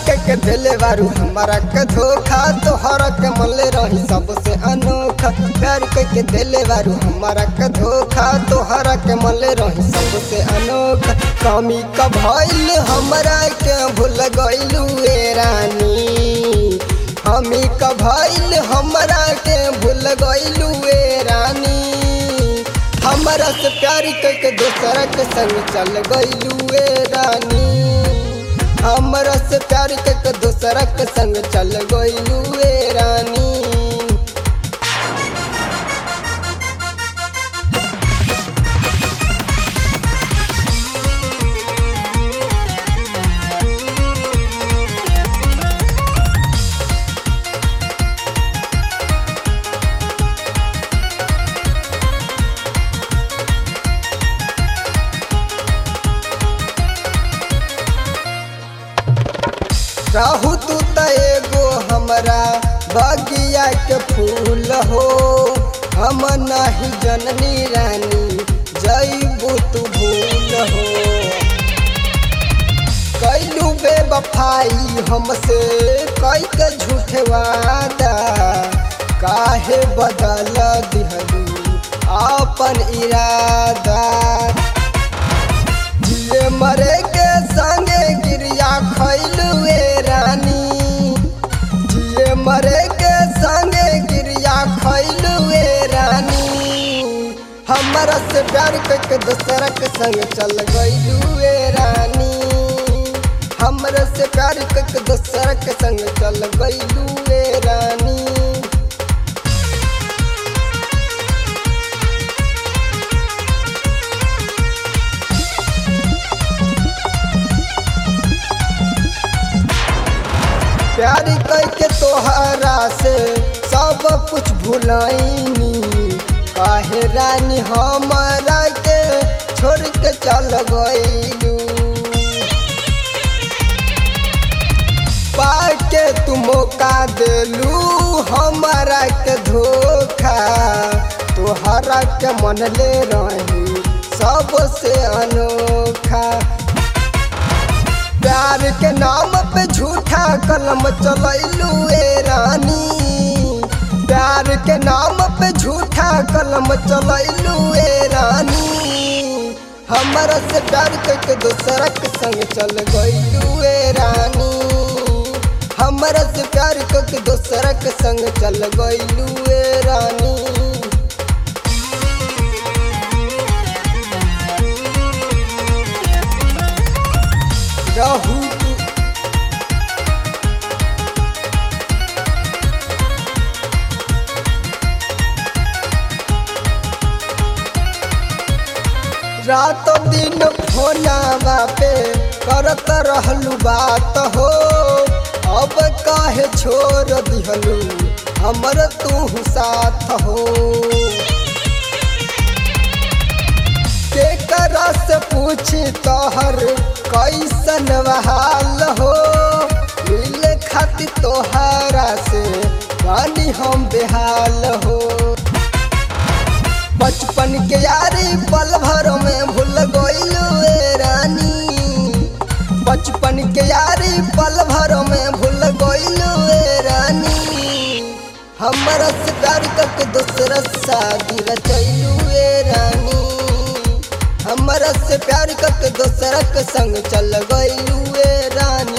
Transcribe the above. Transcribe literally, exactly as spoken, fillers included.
के दिले बारू हमारा के धोखा, तोहरा के मले रही सबसे अनोखा। प्यार के दिले बारू हमारा के धोखा, तोहरा के मले रही सबसे अनोखा। कमी का भइल हमरा के भूल गइलू ए रानी, हमी का भइल हमरा के भूल गइलू ए रानी। हमरा से प्यार करके दूसरा के संग चल गइलू ए रानी, हमरा से प्यार करके दूसरा के संग चल गइलू ए रानी। रहू तू त एगो हमरा बगिया के फूल हो, हम नहीं जननी रानी जइबू तू भूल हो। कैलू बेवफाई हमसे कई के झूठे वादा, काहे बदल दिहलू अपन इरादा। जिए मरे के संगे गिरिया खैलू ए रानी, जिए मरे के संगे गिरिया खैलू ए रानी। हमरा से प्यार करके दूसरा के संग चल गइलू ए रानी, हमरा से प्यार करके दूसरा के संग चल गइलू ए रानी। प्यार करके तोहरा से सब कुछ भुलाइनी, काहे रानी हमरा के छोड़ के चल गइलू। पाके तू मौका देलू हमरा के धोखा, तोहरा के मन ले रही सबसे अनोखा। प्यार के नाम पे झूठा कलम चलैलू ए रानी, प्यार के नाम पे झूठा कलम चलैलू ए रानी। हमरा से प्यार करके दूसरा के संग चल गइलू ए रानी, हमरा से प्यार करके दूसरा के संग चल गइलू ए रानी। रहू रातों दिन फोनवा पे करत रहलू बात हो, अब काहे छोड़ दिहलू हमर तू साथ हो। केकरा से पूछी तोहर कैसन हाल हो, मिले खातिर तोहरा से रानी हम बेहाल हो। बचपन के यारी पल भर में भूल गइलू ए रानी, बचपन के यारी पल भर में भूल गइलू ए रानी। हमरा से प्यार करके दूसरा शादी रचैलू ए रानी, हमरा से प्यार करके दूसरा के संग चल गइलू ए रानी।